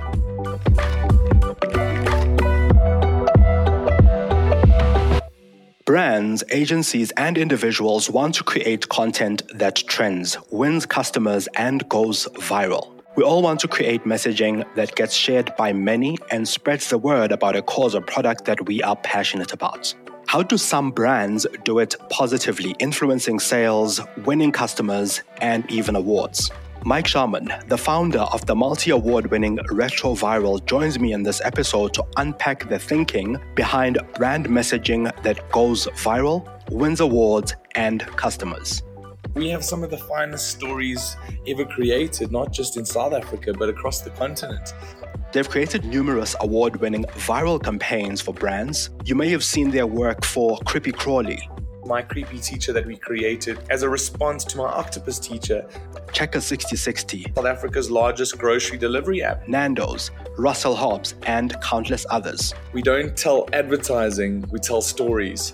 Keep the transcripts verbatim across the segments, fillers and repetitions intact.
Brands, agencies, and individuals want to create content that trends, wins customers, and goes viral. We all want to create messaging that gets shared by many and spreads the word about a cause or product that we are passionate about. How do some brands do it positively, influencing sales, winning customers, and even awards? Mike Sharman, the founder of the multi-award-winning Retroviral, joins me in this episode to unpack the thinking behind brand messaging that goes viral, wins awards, and customers. We have some of the finest stories ever created, not just in South Africa, but across the continent. They've created numerous award-winning viral campaigns for brands. You may have seen their work for Creepy Crawly, my creepy teacher that we created as a response to my octopus teacher. Checker sixty sixty, South Africa's largest grocery delivery app. Nando's, Russell Hobbs, and countless others. We don't tell advertising, we tell stories.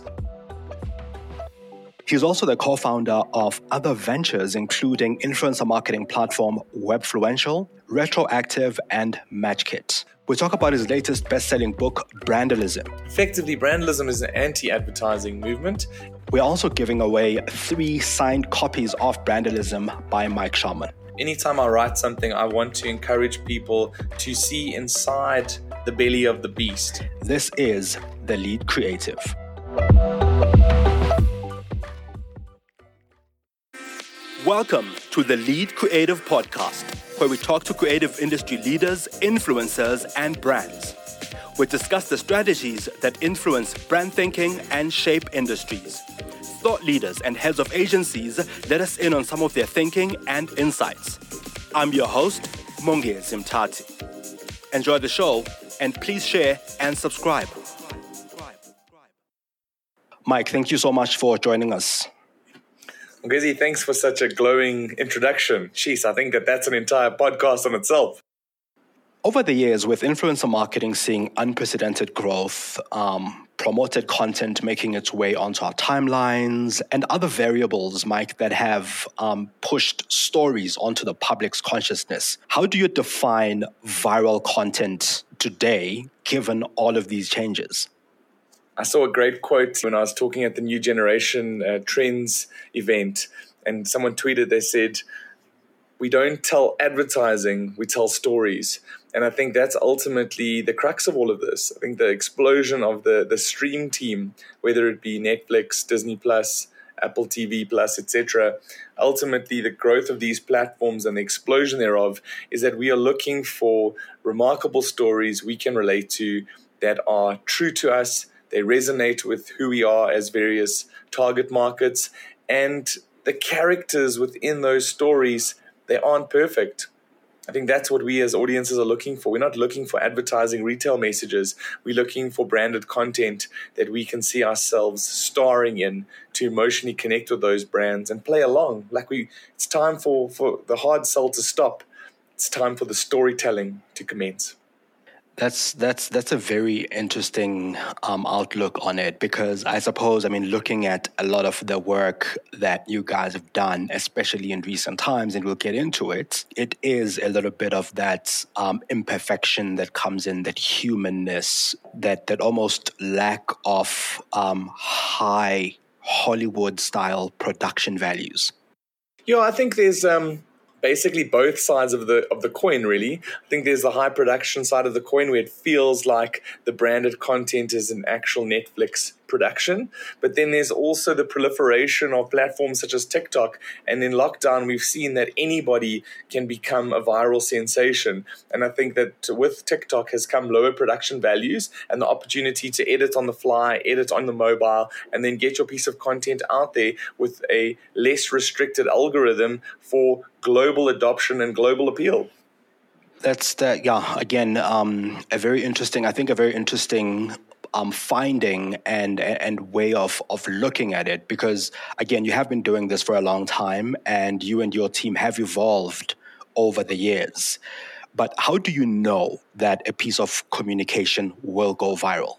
He's also the co-founder of other ventures, including influencer marketing platform Webfluential, Retroactive, and MatchKit. We talk about his latest best-selling book, Brandalism. Effectively, Brandalism is an anti-advertising movement. We're also giving away three signed copies of Brandalism by Mike Sharman. Anytime I write something, I want to encourage people to see inside the belly of the beast. This is The Lead Creative. Welcome to the Lead Creative Podcast, where we talk to creative industry leaders, influencers, and brands. We discuss the strategies that influence brand thinking and shape industries. Thought leaders and heads of agencies let us in on some of their thinking and insights. I'm your host, Mongezi Mtati. Enjoy the show, and please share and subscribe. Mike, thank you so much for joining us. Mongezi, thanks for such a glowing introduction. Jeez, I think that that's an entire podcast on itself. Over the years, with influencer marketing seeing unprecedented growth, um, promoted content making its way onto our timelines, and other variables, Mike, that have um, pushed stories onto the public's consciousness, how do you define viral content today, given all of these changes? I saw a great quote when I was talking at the New Generation uh, Trends event, and someone tweeted, they said, "We don't tell advertising, we tell stories." And I think that's ultimately the crux of all of this. I think the explosion of the, the stream team, whether it be Netflix, Disney Plus, Apple T V Plus, et cetera, ultimately the growth of these platforms and the explosion thereof is that we are looking for remarkable stories we can relate to that are true to us. They resonate with who we are as various target markets, and the characters within those stories, they aren't perfect. I think that's what we as audiences are looking for. We're not looking for advertising retail messages. We're looking for branded content that we can see ourselves starring in to emotionally connect with those brands and play along. Like we, it's time for, for the hard sell to stop. It's time for the storytelling to commence. That's that's that's a very interesting um, outlook on it, because I suppose, I mean, looking at a lot of the work that you guys have done, especially in recent times, and we'll get into it, it is a little bit of that um, imperfection that comes in, that humanness, that that almost lack of um, high Hollywood-style production values. Yeah, I think there's... Um basically both sides of the of the coin, really. I think there's the high production side of the coin where it feels like the branded content is an actual Netflix production. But then there's also the proliferation of platforms such as TikTok. And in lockdown, we've seen that anybody can become a viral sensation. And I think that with TikTok has come lower production values and the opportunity to edit on the fly, edit on the mobile, and then get your piece of content out there with a less restricted algorithm for global adoption and global appeal. That's that. Yeah. Again, um, a very interesting. I think a very interesting um, finding and and way of of looking at it. Because again, you have been doing this for a long time, and you and your team have evolved over the years. But how do you know that a piece of communication will go viral?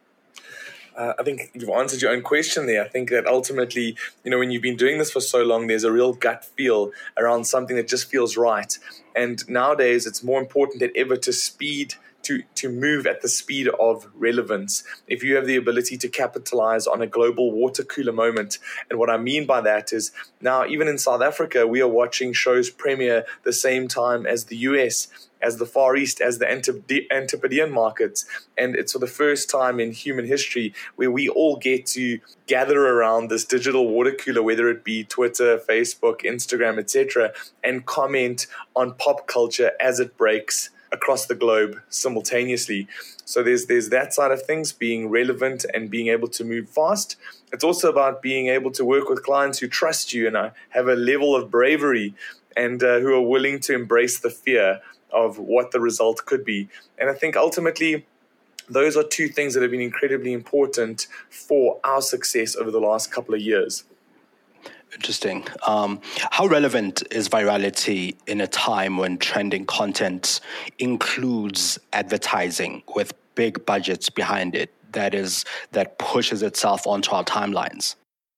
Uh, I think you've answered your own question there. I think that ultimately, you know, when you've been doing this for so long, there's a real gut feel around something that just feels right. And nowadays, it's more important than ever to speed to, to move at the speed of relevance. If you have the ability to capitalize on a global water cooler moment, and what I mean by that is now, even in South Africa, we are watching shows premiere the same time as the U S, as the Far East, as the Antipodean markets. And it's for the first time in human history where we all get to gather around this digital water cooler, whether it be Twitter, Facebook, Instagram, et cetera, and comment on pop culture as it breaks across the globe simultaneously. So there's there's that side of things, being relevant and being able to move fast. It's also about being able to work with clients who trust you and uh, have a level of bravery and uh, who are willing to embrace the fear of what the result could be. And I think ultimately, those are two things that have been incredibly important for our success over the last couple of years. Interesting. Um, how relevant is virality in a time when trending content includes advertising with big budgets behind it, that is, that pushes itself onto our timelines?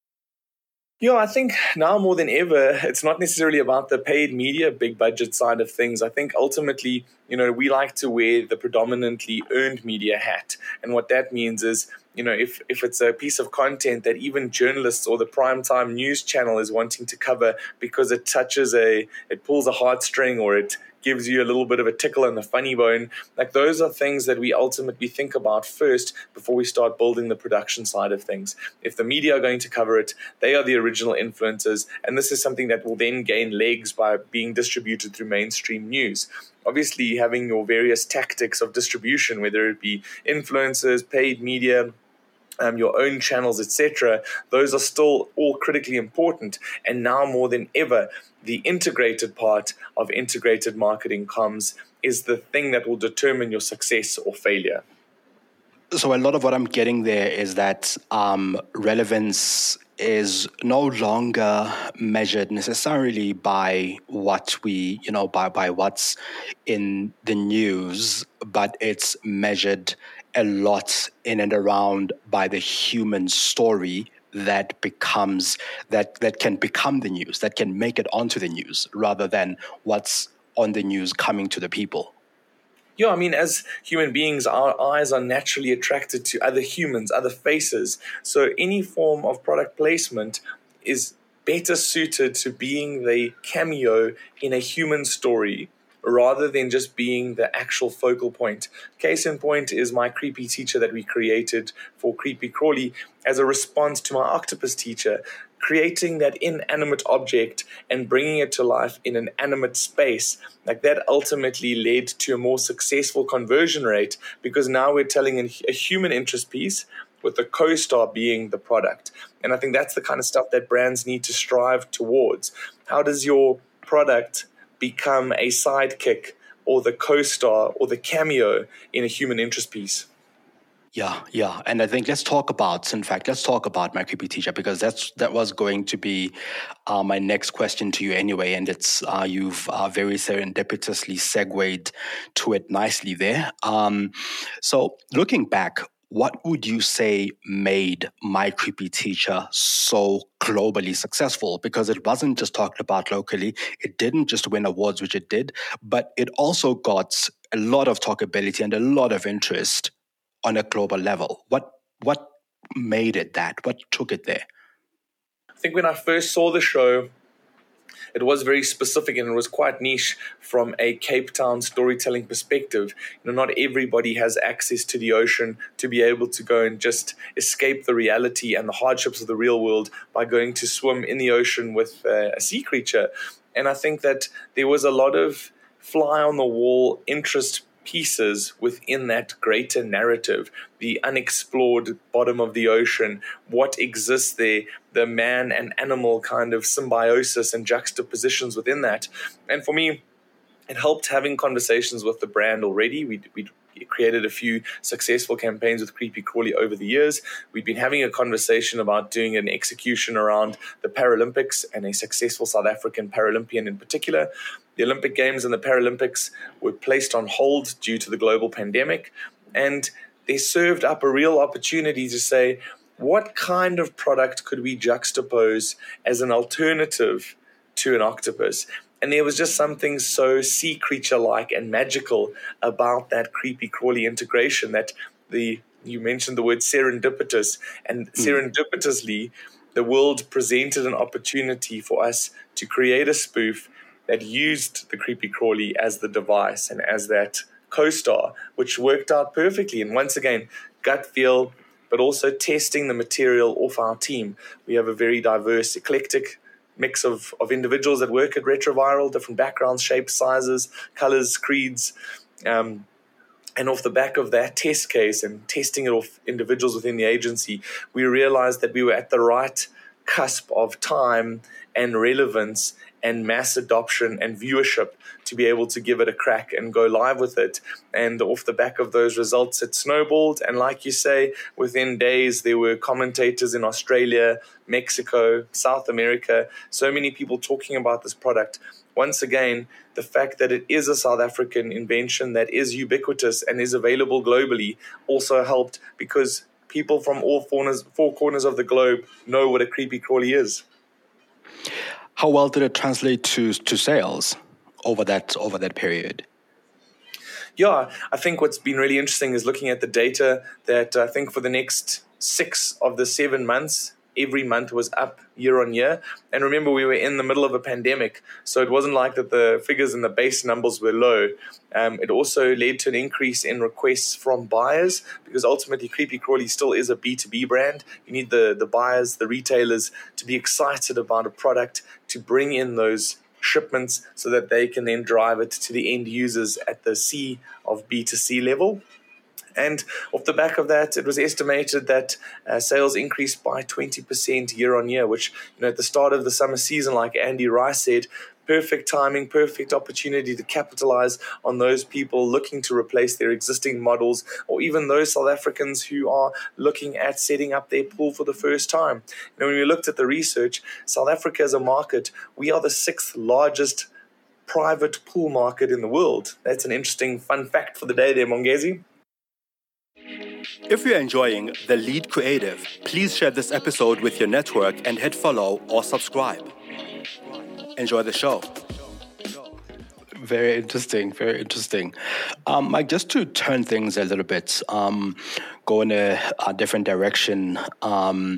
Yeah, I think now more than ever, it's not necessarily about the paid media, big budget side of things. I think ultimately, you know, we like to wear the predominantly earned media hat. And what that means is, you know, if, if it's a piece of content that even journalists or the primetime news channel is wanting to cover because it touches a, it pulls a heartstring or it gives you a little bit of a tickle in the funny bone, like those are things that we ultimately think about first before we start building the production side of things. If the media are going to cover it, they are the original influencers, and this is something that will then gain legs by being distributed through mainstream news. Obviously, having your various tactics of distribution, whether it be influencers, paid media, Um, your own channels, et cetera, those are still all critically important. And now more than ever, the integrated part of integrated marketing comms is the thing that will determine your success or failure. So a lot of what I'm getting there is that um, relevance is no longer measured necessarily by what we, you know, by, by what's in the news, but it's measured a lot in and around by the human story that becomes, that, that can become the news, that can make it onto the news, rather than what's on the news coming to the people. Yeah, I mean, as human beings, our eyes are naturally attracted to other humans, other faces. So any form of product placement is better suited to being the cameo in a human story rather than just being the actual focal point. Case in point is my creepy teacher that we created for Creepy Crawly as a response to my octopus teacher, creating that inanimate object and bringing it to life in an animate space. Like that ultimately led to a more successful conversion rate because now we're telling a human interest piece with the co-star being the product. And I think that's the kind of stuff that brands need to strive towards. How does your product become a sidekick or the co-star or the cameo in a human interest piece? Yeah, yeah. And I think let's talk about, in fact, let's talk about my creepy teacher, because that's that was going to be uh, my next question to you anyway. And it's uh, you've uh, very serendipitously segued to it nicely there. Um, so looking back, what would you say made My Creepy Teacher so globally successful? Because it wasn't just talked about locally. It didn't just win awards, which it did, but it also got a lot of talkability and a lot of interest on a global level. What what made it that? What took it there? I think when I first saw the show, it was very specific and it was quite niche from a Cape Town storytelling perspective. You know, not everybody has access to the ocean to be able to go and just escape the reality and the hardships of the real world by going to swim in the ocean with uh, a sea creature. And I think that there was a lot of fly on the wall interest pieces within that greater narrative, the unexplored bottom of the ocean, what exists there, the man and animal kind of symbiosis and juxtapositions within that. And for me, it helped having conversations with the brand already. We we created a few successful campaigns with Creepy Crawly over the years. We'd been having a conversation about doing an execution around the Paralympics and a successful South African Paralympian in particular. The Olympic Games and the Paralympics were placed on hold due to the global pandemic, and they served up a real opportunity to say, what kind of product could we juxtapose as an alternative to an octopus? And there was just something so sea creature-like and magical about that creepy crawly integration that the you mentioned the word serendipitous, and mm. serendipitously, the world presented an opportunity for us to create a spoof that used the creepy crawly as the device and as that co-star, which worked out perfectly. And once again, gut feel, but also testing the material off our team. We have a very diverse, eclectic mix of, of individuals that work at Retroviral, different backgrounds, shapes, sizes, colors, creeds. Um, and off the back of that test case and testing it off individuals within the agency, we realized that we were at the right cusp of time and relevance and mass adoption and viewership to be able to give it a crack and go live with it. And off the back of those results, it snowballed. And like you say, within days, there were commentators in Australia, Mexico, South America, so many people talking about this product. Once again, the fact that it is a South African invention that is ubiquitous and is available globally also helped, because people from all corners, four corners of the globe know what a creepy crawly is. How well did it translate to to sales over that over that period? Yeah, I think what's been really interesting is looking at the data that I think for the next six of the seven months, every month was up year on year. And remember, we were in the middle of a pandemic, so it wasn't like that the figures and the base numbers were low. Um, it also led to an increase in requests from buyers, because ultimately Creepy Crawly still is a B two B brand. You need the, the buyers, the retailers to be excited about a product, to bring in those shipments so that they can then drive it to the end users at the C of B two C level. And off the back of that, it was estimated that uh, sales increased by twenty percent year on year, which, you know, at the start of the summer season, like Andy Rice said, perfect timing, perfect opportunity to capitalize on those people looking to replace their existing models, or even those South Africans who are looking at setting up their pool for the first time. You know, when we looked at the research, South Africa as a market, we are the sixth largest private pool market in the world. That's an interesting fun fact for the day there, Mongezi. If you're enjoying The Lead Creative, please share this episode with your network and hit follow or subscribe. Enjoy the show. Very interesting, very interesting. Um, Mike, just to turn things a little bit, um, go in a, a different direction, um,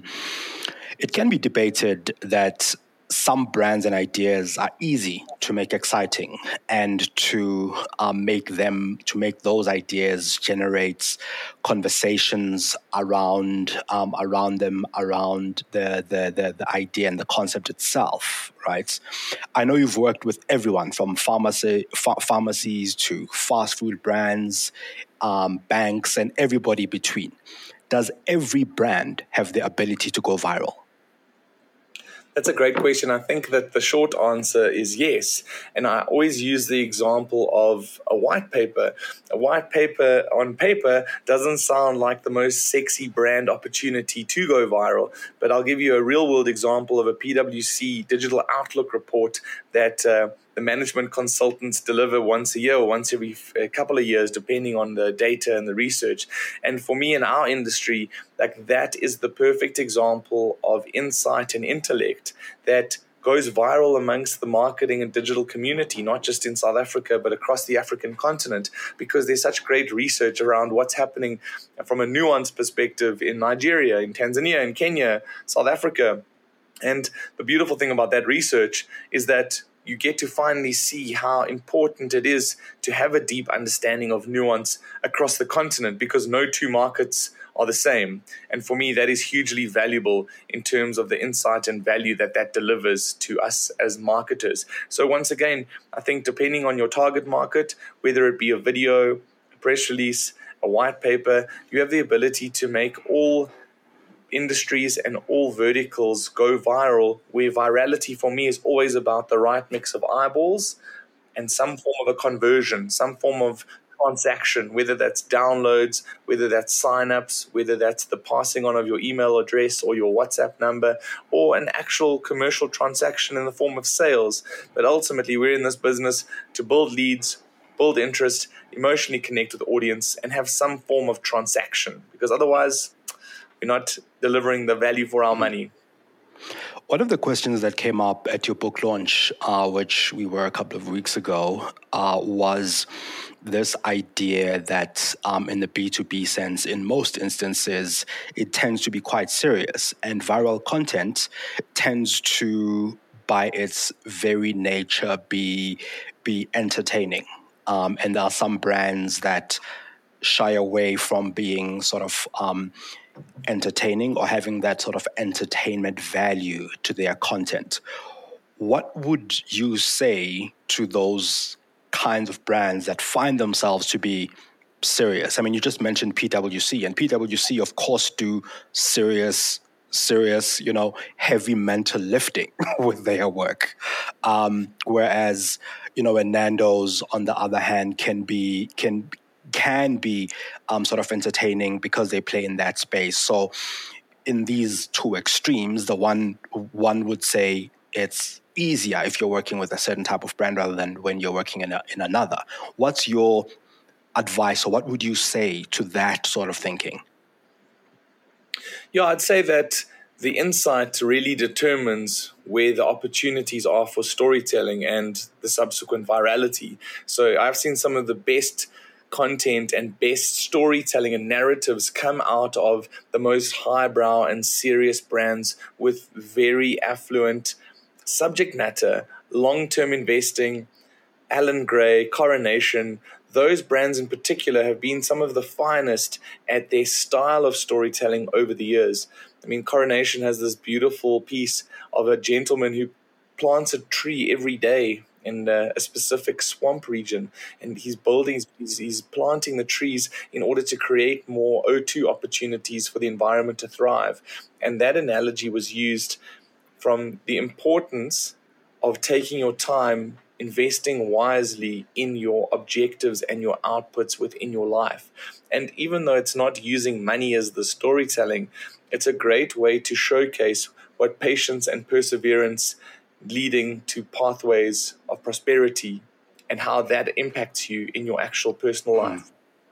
it can be debated that some brands and ideas are easy to make exciting, and to um, make them, to make those ideas generate conversations around um, around them, around the, the the the idea and the concept itself, right? I know you've worked with everyone from pharmacy ph- pharmacies to fast food brands, um, banks, and everybody between. Does every brand have the ability to go viral? That's a great question. I think that the short answer is yes. And I always use the example of a white paper. A white paper on paper doesn't sound like the most sexy brand opportunity to go viral, but I'll give you a real world example of a P W C digital outlook report that uh, the management consultants deliver once a year or once every f- a couple of years, depending on the data and the research. And for me in our industry, like that is the perfect example of insight and intellect that goes viral amongst the marketing and digital community, not just in South Africa, but across the African continent, because there's such great research around what's happening from a nuanced perspective in Nigeria, in Tanzania, in Kenya, South Africa. And the beautiful thing about that research is that you get to finally see how important it is to have a deep understanding of nuance across the continent, because no two markets are the same. And for me, that is hugely valuable in terms of the insight and value that that delivers to us as marketers. So once again, I think depending on your target market, whether it be a video, a press release, a white paper, you have the ability to make all industries and all verticals go viral, where virality for me is always about the right mix of eyeballs and some form of a conversion, some form of transaction, whether that's downloads, whether that's signups, whether that's the passing on of your email address or your WhatsApp number, or an actual commercial transaction in the form of sales. But ultimately, we're in this business to build leads, build interest, emotionally connect with the audience, and have some form of transaction, because otherwise we're not delivering the value for our money. One of the questions that came up at your book launch, uh, which we were a couple of weeks ago, uh, was this idea that um, in the B two B sense, in most instances, it tends to be quite serious. And viral content tends to, by its very nature, be, be entertaining. Um, and there are some brands that shy away from being sort of um, entertaining or having that sort of entertainment value to their content. What would you say to those kinds of brands that find themselves to be serious? I mean, you just mentioned P W C, and P W C, of course, do serious, serious, you know, heavy mental lifting with their work. Um, whereas, you know, and Nando's, on the other hand, can be can can be um, sort of entertaining because they play in that space. So in these two extremes, the one one would say it's easier if you're working with a certain type of brand rather than when you're working in, a, in another. What's your advice, or what would you say to that sort of thinking? Yeah, I'd say that the insight really determines where the opportunities are for storytelling and the subsequent virality. So I've seen some of the best content and best storytelling and narratives come out of the most highbrow and serious brands with very affluent subject matter, long-term investing. Alan Gray, Coronation, those brands in particular have been some of the finest at their style of storytelling over the years. I mean, Coronation has this beautiful piece of a gentleman who plants a tree every day in uh, a specific swamp region, and he's building, he's, he's planting the trees in order to create more O two opportunities for the environment to thrive. And that analogy was used from the importance of taking your time, investing wisely in your objectives and your outputs within your life. And even though it's not using money as the storytelling, it's a great way to showcase what patience and perseverance leading to pathways of prosperity and how that impacts you in your actual personal life.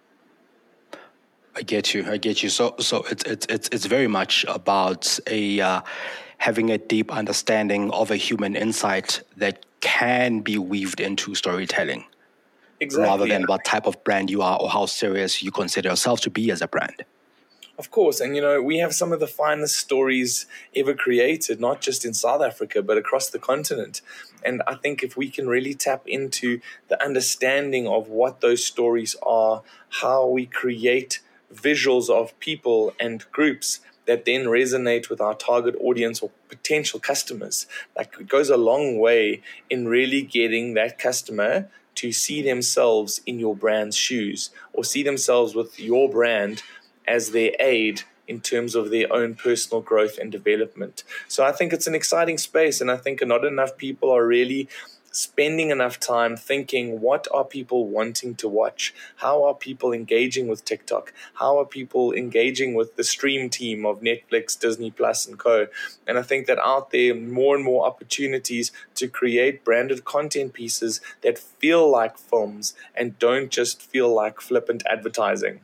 I get you. I get you. So, so it's it's it's it's very much about a uh, having a deep understanding of a human insight that can be weaved into storytelling, exactly, rather than what type of brand you are or how serious you consider yourself to be as a brand. Of course. And, you know, we have some of the finest stories ever created, not just in South Africa, but across the continent. And I think if we can really tap into the understanding of what those stories are, how we create visuals of people and groups that then resonate with our target audience or potential customers, like it goes a long way in really getting that customer to see themselves in your brand's shoes or see themselves with your brand as their aid in terms of their own personal growth and development. So I think it's an exciting space, and I think not enough people are really spending enough time thinking, what are people wanting to watch? How are people engaging with TikTok? How are people engaging with the stream team of Netflix, Disney Plus, and co? And I think that out there, more and more opportunities to create branded content pieces that feel like films and don't just feel like flippant advertising.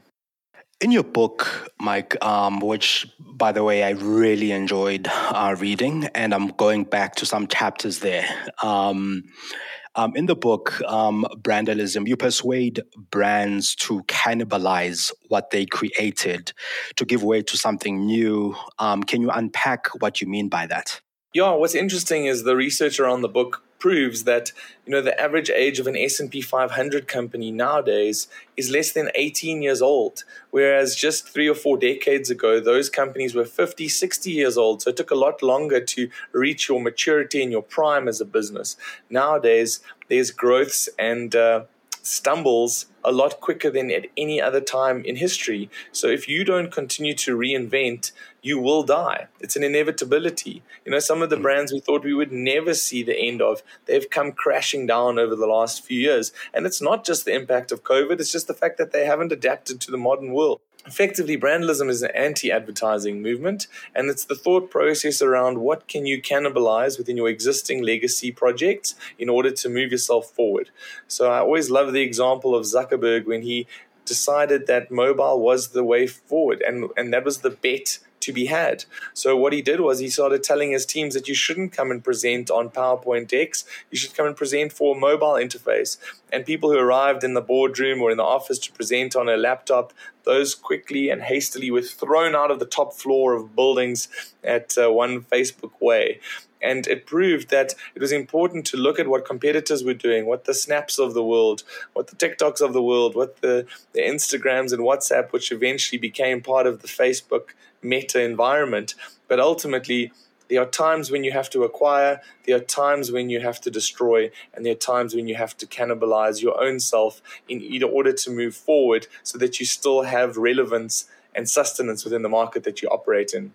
In your book, Mike, um, which, by the way, I really enjoyed uh, reading, and I'm going back to some chapters there. Um, um, in the book, um, Brandalism, you persuade brands to cannibalize what they created to give way to something new. Um, can you unpack what you mean by that? Yeah, what's interesting is the research around the book proves that, you know, the average age of an S and P five hundred company nowadays is less than eighteen years old, whereas just three or four decades ago, those companies were fifty, sixty years old. So it took a lot longer to reach your maturity and your prime as a business. Nowadays, there's growths and uh, stumbles a lot quicker than at any other time in history. So if you don't continue to reinvent, you will die. It's an inevitability. You know, some of the brands we thought we would never see the end of, they've come crashing down over the last few years. And it's not just the impact of COVID, it's just the fact that they haven't adapted to the modern world. Effectively, Brandalism is an anti-advertising movement, and it's the thought process around what can you cannibalize within your existing legacy projects in order to move yourself forward. So I always love the example of Zuckerberg when he decided that mobile was the way forward, and, and that was the bet to be had. So what he did was he started telling his teams that you shouldn't come and present on PowerPoint decks. You should come and present for a mobile interface. And people who arrived in the boardroom or in the office to present on a laptop, those quickly and hastily were thrown out of the top floor of buildings at uh, one Facebook way. And it proved that it was important to look at what competitors were doing, what the Snaps of the world, what the TikToks of the world, what the, the Instagrams and WhatsApp, which eventually became part of the Facebook Meta environment. But ultimately, there are times when you have to acquire, there are times when you have to destroy, and there are times when you have to cannibalize your own self in order to move forward so that you still have relevance and sustenance within the market that you operate in.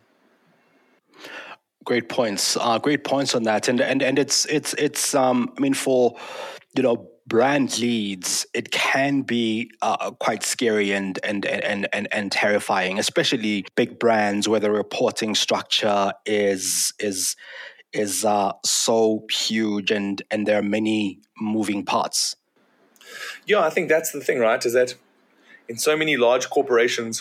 Great points. Uh, great points on that, and and and it's it's it's. Um, I mean, for you know, brand leads, it can be uh, quite scary and and and and and terrifying, especially big brands where the reporting structure is is is uh, so huge, and and there are many moving parts. Yeah, I think that's the thing, right? Is that in so many large corporations,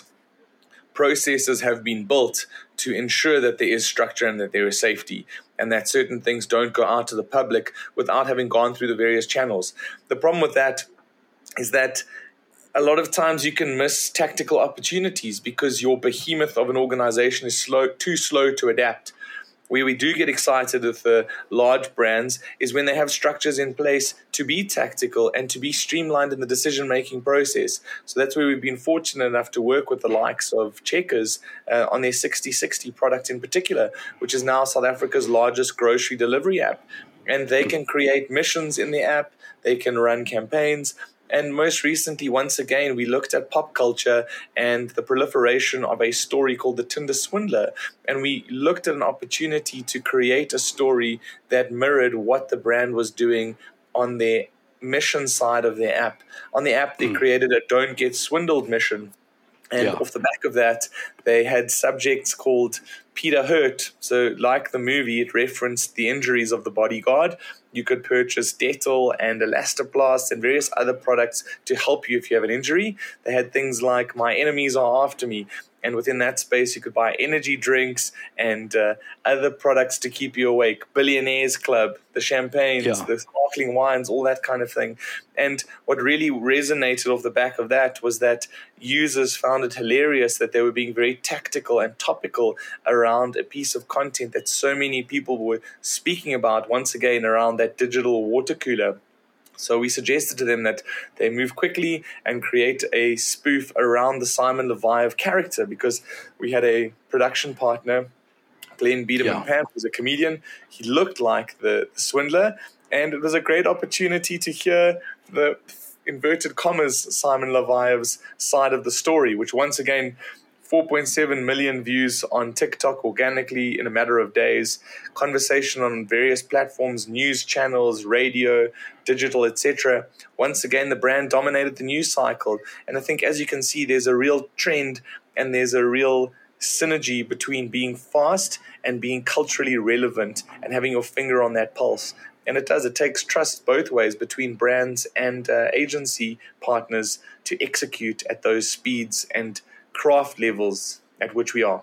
processes have been built to ensure that there is structure and that there is safety, and that certain things don't go out to the public without having gone through the various channels. The problem with that is that a lot of times you can miss tactical opportunities because your behemoth of an organization is slow, too slow to adapt. Where we do get excited with the large brands is when they have structures in place to be tactical and to be streamlined in the decision-making process. So that's where we've been fortunate enough to work with the likes of Checkers uh, on their sixty sixty product in particular, which is now South Africa's largest grocery delivery app. And they can create missions in the app, they can run campaigns. And most recently, once again, we looked at pop culture and the proliferation of a story called The Tinder Swindler. And we looked at an opportunity to create a story that mirrored what the brand was doing on their mission side of their app. On the app, they mm. created a Don't Get Swindled mission. And yeah. off the back of that, they had subjects called Peter Hurt. So like the movie, it referenced the injuries of the bodyguard. You could purchase Dettol and Elastoplast and various other products to help you if you have an injury. They had things like My Enemies Are After Me. And within that space, you could buy energy drinks and uh, other products to keep you awake. Billionaires Club, the champagnes, yeah. the sparkling wines, all that kind of thing. And what really resonated off the back of that was that users found it hilarious that they were being very tactical and topical around a piece of content that so many people were speaking about, once again, around that digital water cooler. So we suggested to them that they move quickly and create a spoof around the Simon Levive character, because we had a production partner, Glenn Biederman Pam, who's a comedian. He looked like the, the swindler, and it was a great opportunity to hear the inverted commas Simon Levive's side of the story, which once again, four point seven million views on TikTok organically in a matter of days, conversation on various platforms, news channels, radio, digital, et cetera. Once again, the brand dominated the news cycle. And I think, as you can see, there's a real trend and there's a real synergy between being fast and being culturally relevant and having your finger on that pulse. And it does. It takes trust both ways between brands and uh, agency partners to execute at those speeds and craft levels at which we are.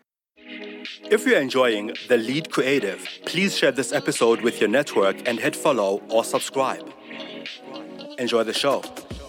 If you're enjoying The Lead Creative, please share this episode with your network and hit follow or subscribe. Enjoy the show.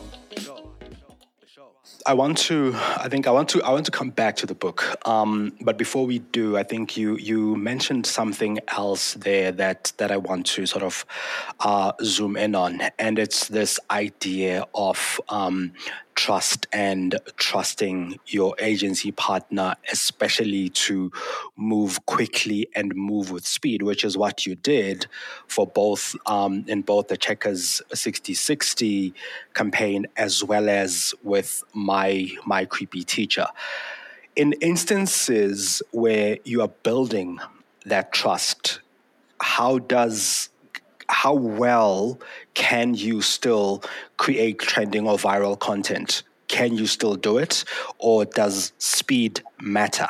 I want to. I think I want to. I want to come back to the book. Um, but before we do, I think you you mentioned something else there that that I want to sort of uh, zoom in on, and it's this idea of um, trust and trusting your agency partner, especially to move quickly and move with speed, which is what you did for both um, in both the Checkers sixty sixty campaign as well as with my my creepy teacher. In instances where you are building that trust, how does how well can you still create trending or viral content? Can you still do it, or does speed matter?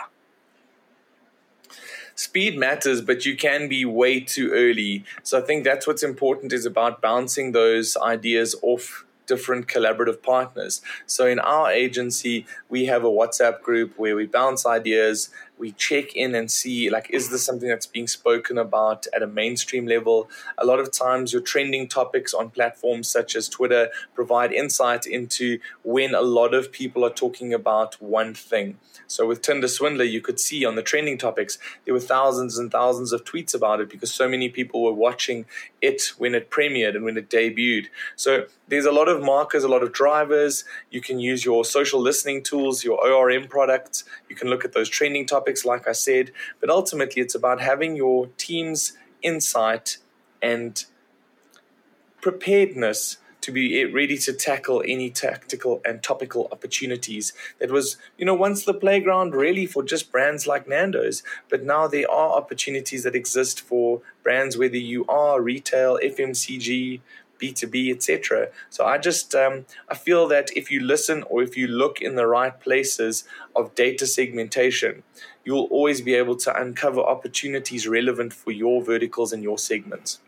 Speed matters, but you can be way too early. So I think that's what's important, is about bouncing those ideas off different collaborative partners. So in our agency, we have a WhatsApp group where we bounce ideas, we check in and see, like, is this something that's being spoken about at a mainstream level? A lot of times your trending topics on platforms such as Twitter provide insight into when a lot of people are talking about one thing. So with Tinder Swindler, you could see on the trending topics, there were thousands and thousands of tweets about it because so many people were watching it when it premiered and when it debuted. So there's a lot of markers, a lot of drivers. You can use your social listening tools, your O R M products. You can look at those trending topics, like I said. But ultimately, it's about having your team's insight and preparedness to be ready to tackle any tactical and topical opportunities. That was, you know, once the playground really for just brands like Nando's, but now there are opportunities that exist for brands, whether you are retail, F M C G, B two B, et cetera. So I just, um, I feel that if you listen or if you look in the right places of data segmentation, you'll always be able to uncover opportunities relevant for your verticals and your segments.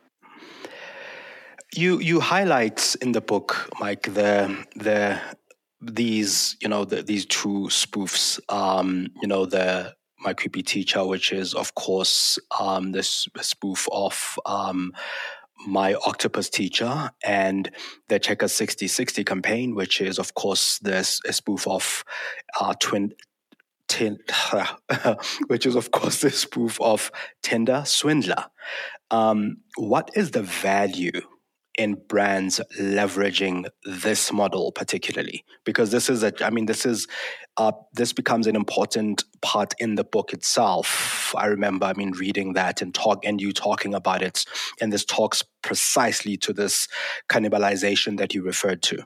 You you highlight in the book, Mike, the the these you know the, these two spoofs. Um, you know the My Creepy Teacher, which is of course um, this spoof of um, My Octopus Teacher, and the Checker sixty sixty campaign, which is of course this a spoof of uh, twin. Tin, which is of course the spoof of Tinder Swindler. Um, what is the value in brands leveraging this model particularly? Because this is a, I mean, this is, uh, this becomes an important part in the book itself. I remember, I mean, reading that and talk and you talking about it, and this talks precisely to this cannibalization that you referred to.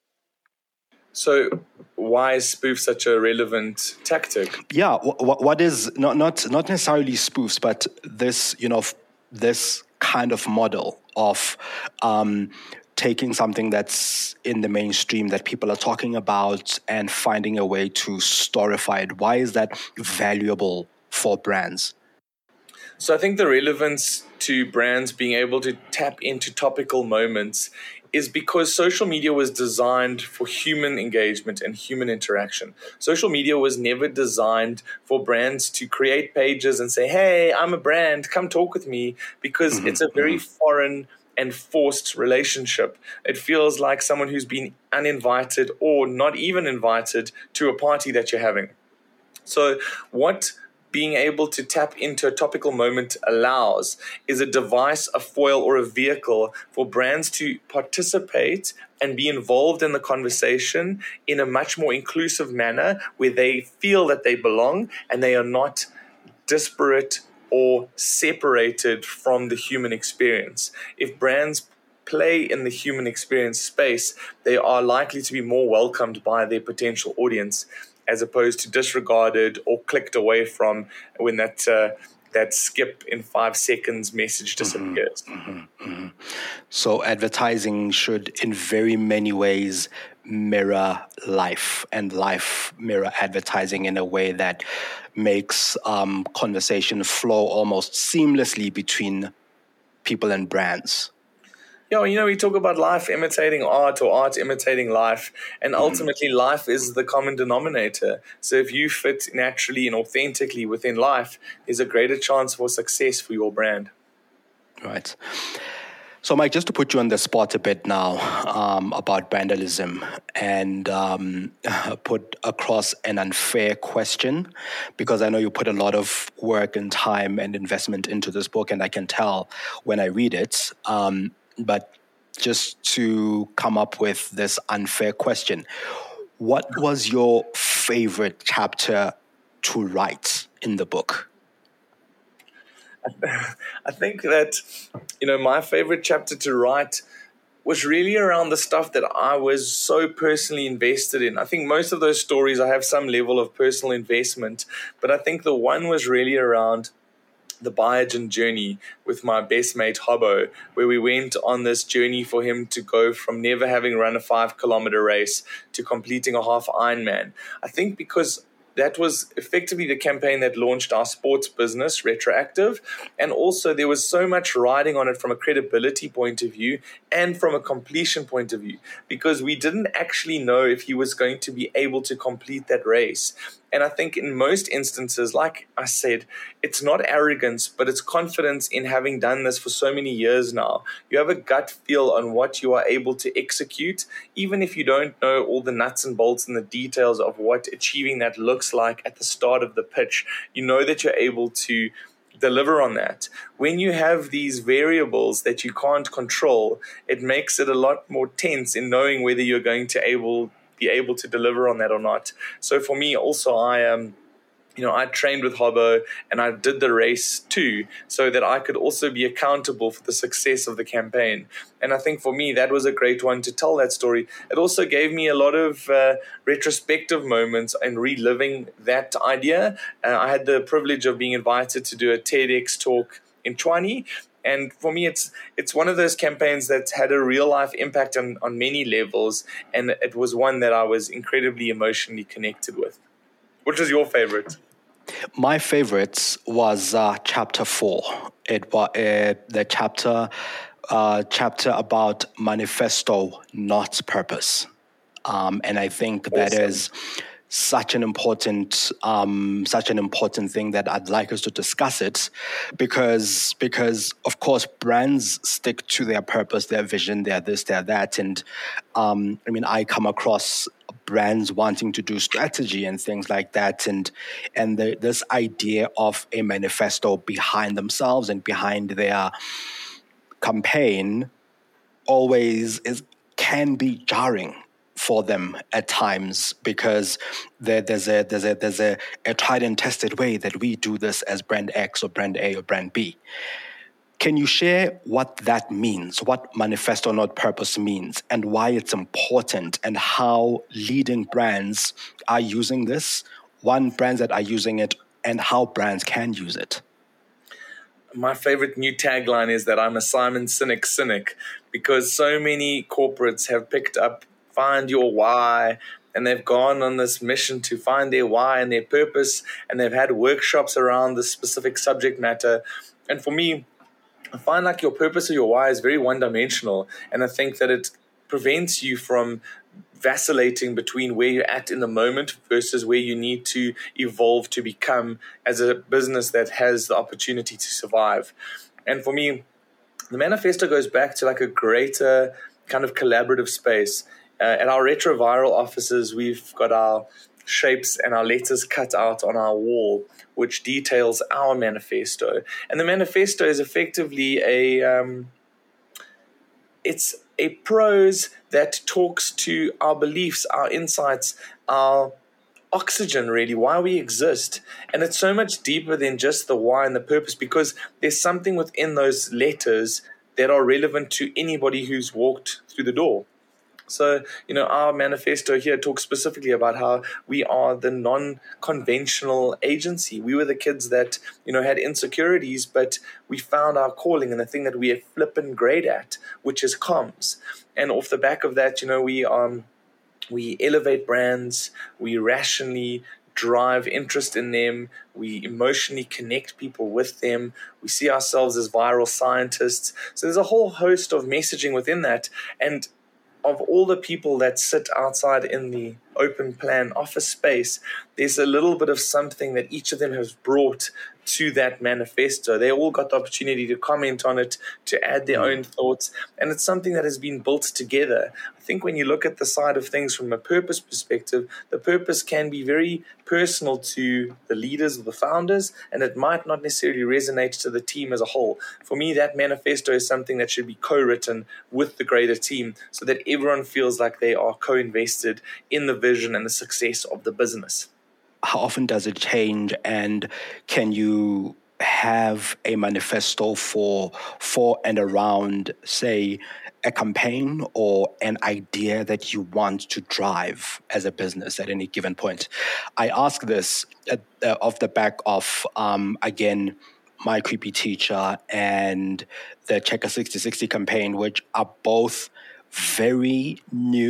So why is spoof such a relevant tactic? Yeah, what, what is not not not necessarily spoofs, but this, you know, this kind of model of um, taking something that's in the mainstream that people are talking about and finding a way to storify it. Why is that valuable for brands? So I think the relevance to brands being able to tap into topical moments is because social media was designed for human engagement and human interaction. Social media was never designed for brands to create pages and say, hey, I'm a brand, come talk with me, because mm-hmm. it's a very mm-hmm. foreign and forced relationship. It feels like someone who's been uninvited or not even invited to a party that you're having. So what being able to tap into a topical moment allows is a device, a foil, or a vehicle for brands to participate and be involved in the conversation in a much more inclusive manner where they feel that they belong and they are not disparate or separated from the human experience. If brands play in the human experience space, they are likely to be more welcomed by their potential audience, as opposed to disregarded or clicked away from when that uh, that skip in five seconds message disappears. Mm-hmm, mm-hmm. So advertising should in very many ways mirror life, and life mirror advertising in a way that makes um, conversation flow almost seamlessly between people and brands. Yeah, you know, we talk about life imitating art or art imitating life, and ultimately life is the common denominator. So if you fit naturally and authentically within life, there's a greater chance for success for your brand. Right. So, Mike, just to put you on the spot a bit now um, about brandalism and um, put across an unfair question, because I know you put a lot of work and time and investment into this book, and I can tell when I read it. Um, But just to come up with this unfair question, what was your favorite chapter to write in the book? I think that, you know, my favorite chapter to write was really around the stuff that I was so personally invested in. I think most of those stories, I have some level of personal investment, but I think the one was really around the Biogen journey with my best mate Hobbo, where we went on this journey for him to go from never having run a five kilometer race to completing a half Ironman. I think because that was effectively the campaign that launched our sports business, Retroactive. And also there was so much riding on it from a credibility point of view and from a completion point of view, because we didn't actually know if he was going to be able to complete that race. And I think in most instances, like I said, it's not arrogance, but it's confidence in having done this for so many years now. You have a gut feel on what you are able to execute, even if you don't know all the nuts and bolts and the details of what achieving that looks like at the start of the pitch. You know that you're able to deliver on that. When you have these variables that you can't control, it makes it a lot more tense in knowing whether you're going to able be able to deliver on that or not. So for me also, I um, you know, I trained with Hobo and I did the race too, so that I could also be accountable for the success of the campaign. And I think for me, that was a great one to tell that story. It also gave me a lot of uh, retrospective moments and reliving that idea. Uh, I had the privilege of being invited to do a TEDx talk in Tshwane. And for me, it's it's one of those campaigns that's had a real life impact on, on many levels. And it was one that I was incredibly emotionally connected with. Which was your favorite? My favorite was uh, chapter four. It was uh, the chapter uh, chapter about manifesto, not purpose. Um, and I think that awesome. is such an important um, such an important thing that I'd like us to discuss it, because because of course brands stick to their purpose, their vision, their this, their that, and um, I mean I come across brands wanting to do strategy and things like that, and and the, this idea of a manifesto behind themselves and behind their campaign always is can be jarring for them at times, because there, there's a there's a there's a, a tried and tested way that we do this as brand X or brand A or brand B. Can you share what that means, what manifesto not purpose means, and why it's important, and how leading brands are using this, one brands that are using it, and how brands can use it? My favorite new tagline is that I'm a Simon Sinek cynic, because so many corporates have picked up find your why, and they've gone on this mission to find their why and their purpose, and they've had workshops around this specific subject matter. And for me, I find like your purpose or your why is very one-dimensional, and I think that it prevents you from vacillating between where you're at in the moment versus where you need to evolve to become as a business that has the opportunity to survive. And for me, the manifesto goes back to like a greater kind of collaborative space. Uh, at our retroviral offices, we've got our shapes and our letters cut out on our wall, which details our manifesto. And the manifesto is effectively a um, it's a prose that talks to our beliefs, our insights, our oxygen, really, why we exist. And it's so much deeper than just the why and the purpose, because there's something within those letters that are relevant to anybody who's walked through the door. So, you know, our manifesto here talks specifically about how we are the non-conventional agency. We were the kids that, you know, had insecurities, but we found our calling and the thing that we are flippin' great at, which is comms. And off the back of that, you know, we um we elevate brands, we rationally drive interest in them, we emotionally connect people with them, we see ourselves as viral scientists. So there's a whole host of messaging within that. And of all the people that sit outside in the open plan office space, there's a little bit of something that each of them has brought to that manifesto. They all got the opportunity to comment on it, to add their own thoughts, and it's something that has been built together. I think when you look at the side of things from a purpose perspective, the purpose can be very personal to the leaders or the founders, and it might not necessarily resonate to the team as a whole. For me, that manifesto is something that should be co-written with the greater team so that everyone feels like they are co-invested in the vision and the success of the business. How often does it change, and can you have a manifesto for for and around, say, a campaign or an idea that you want to drive as a business at any given point? I ask this at, uh, off the back of, um, again, My Creepy Teacher and the Checker sixty sixty campaign, which are both very new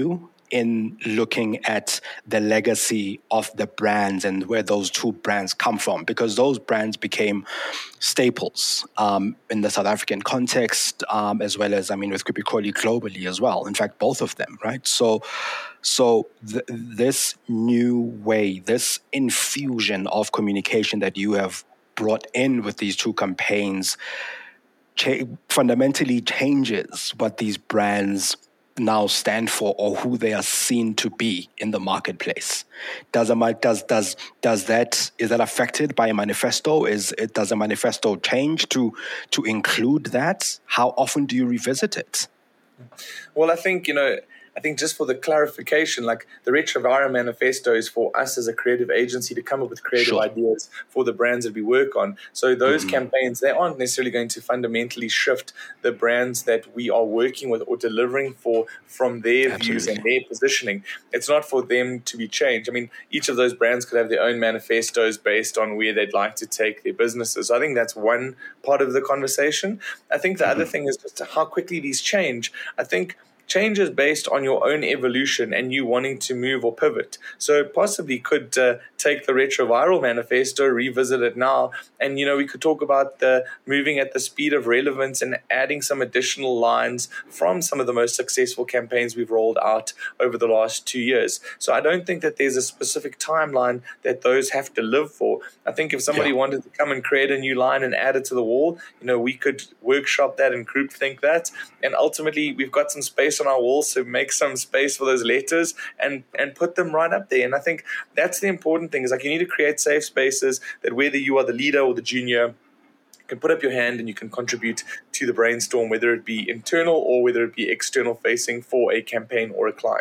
in looking at the legacy of the brands and where those two brands come from, because those brands became staples um, in the South African context, um, as well as, I mean, with Grippy Crawley globally as well. In fact, both of them, right? So, so th- this new way, this infusion of communication that you have brought in with these two campaigns cha- fundamentally changes what these brands now stand for or who they are seen to be in the marketplace. Does a does does does that is that affected by a manifesto? Is it does a manifesto change to to include that? How often do you revisit it? Well, I think, you know, I think just for the clarification, like the Retroviro Manifesto is for us as a creative agency to come up with creative Sure. ideas for the brands that we work on. So those Mm-hmm. campaigns, they aren't necessarily going to fundamentally shift the brands that we are working with or delivering for from their Absolutely. views and their positioning. It's not for them to be changed. I mean, each of those brands could have their own manifestos based on where they'd like to take their businesses. So I think that's one part of the conversation. I think the mm-hmm. other thing is just how quickly these change. I think change is based on your own evolution and you wanting to move or pivot. So possibly could uh, take the Retroviral Manifesto, revisit it now, and, you know, we could talk about the moving at the speed of relevance and adding some additional lines from some of the most successful campaigns we've rolled out over the last two years. So I don't think that there's a specific timeline that those have to live for. I think if somebody yeah. wanted to come and create a new line and add it to the wall, you know, we could workshop that and groupthink that. And ultimately, we've got some space on our walls, so make some space for those letters and and put them right up there. And I think that's the important thing, is like you need to create safe spaces that whether you are the leader or the junior, you can put up your hand and you can contribute to the brainstorm, whether it be internal or whether it be external facing for a campaign or a client.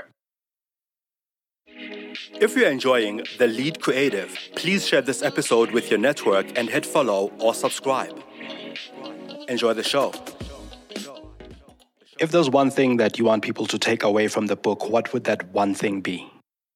If you're enjoying The Lead Creative, please share this episode with your network and hit follow or subscribe. Enjoy the show. If there's one thing that you want people to take away from the book, what would that one thing be?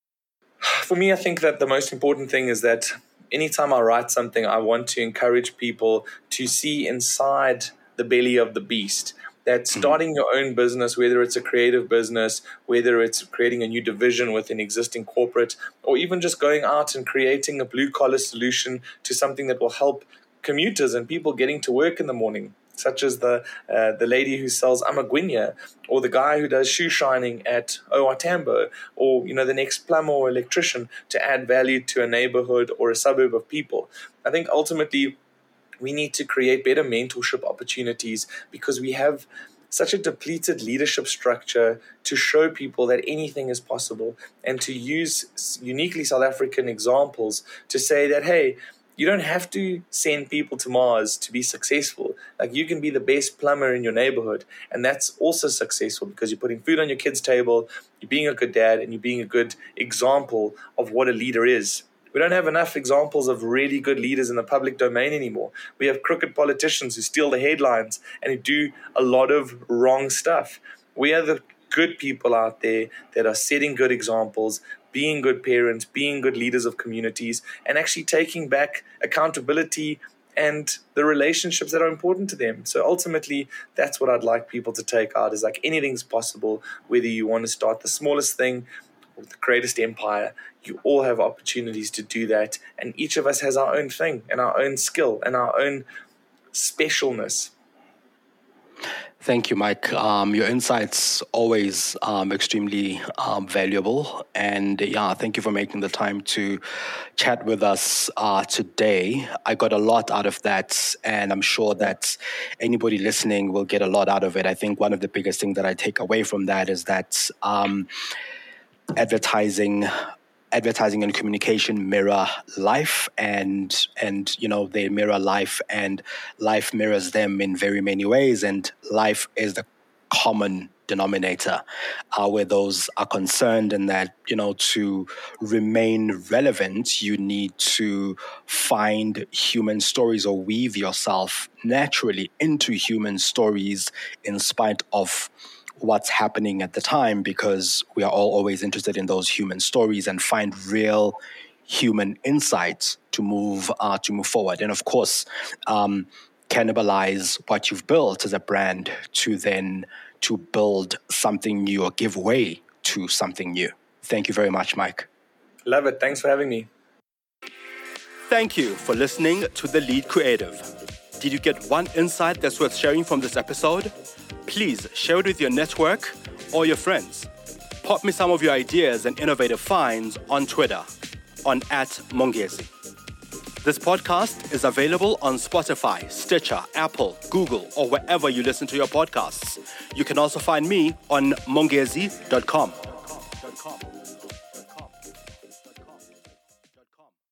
For me, I think that the most important thing is that anytime I write something, I want to encourage people to see inside the belly of the beast. That starting your own business, whether it's a creative business, whether it's creating a new division with an existing corporate, or even just going out and creating a blue-collar solution to something that will help commuters and people getting to work in the morning, such as the uh, the lady who sells amagwinya, or the guy who does shoe shining at O R Tambo, or, you know, the next plumber or electrician, to add value to a neighborhood or a suburb of people. I think ultimately we need to create better mentorship opportunities because we have such a depleted leadership structure to show people that anything is possible, and to use uniquely South African examples to say that, hey, you don't have to send people to Mars to be successful. Like, you can be the best plumber in your neighborhood, and that's also successful because you're putting food on your kid's table, you're being a good dad, and you're being a good example of what a leader is. We don't have enough examples of really good leaders in the public domain anymore. We have crooked politicians who steal the headlines and who do a lot of wrong stuff. We are the good people out there that are setting good examples, being good parents, being good leaders of communities, and actually taking back accountability and the relationships that are important to them. So ultimately, that's what I'd like people to take out, is like anything's possible, whether you want to start the smallest thing or the greatest empire. You all have opportunities to do that, and each of us has our own thing and our own skill and our own specialness. Thank you, Mike. Um, your insights always um, extremely um, valuable. And yeah, thank you for making the time to chat with us uh, today. I got a lot out of that, and I'm sure that anybody listening will get a lot out of it. I think one of the biggest things that I take away from that is that um, advertising advertising and communication mirror life, and and you know they mirror life, and life mirrors them in very many ways, and life is the common denominator uh, where those are concerned, and that, you know, to remain relevant, you need to find human stories or weave yourself naturally into human stories in spite of what's happening at the time, because we are all always interested in those human stories and find real human insights to move uh, to move forward. And of course, um, cannibalize what you've built as a brand to then to build something new or give way to something new. Thank you very much, Mike. Love it. Thanks for having me. Thank you for listening to The Lead Creative. Did you get one insight that's worth sharing from this episode? Please share it with your network or your friends. Pop me some of your ideas and innovative finds on Twitter on at Mongezi. This podcast is available on Spotify, Stitcher, Apple, Google, or wherever you listen to your podcasts. You can also find me on mongezi dot com.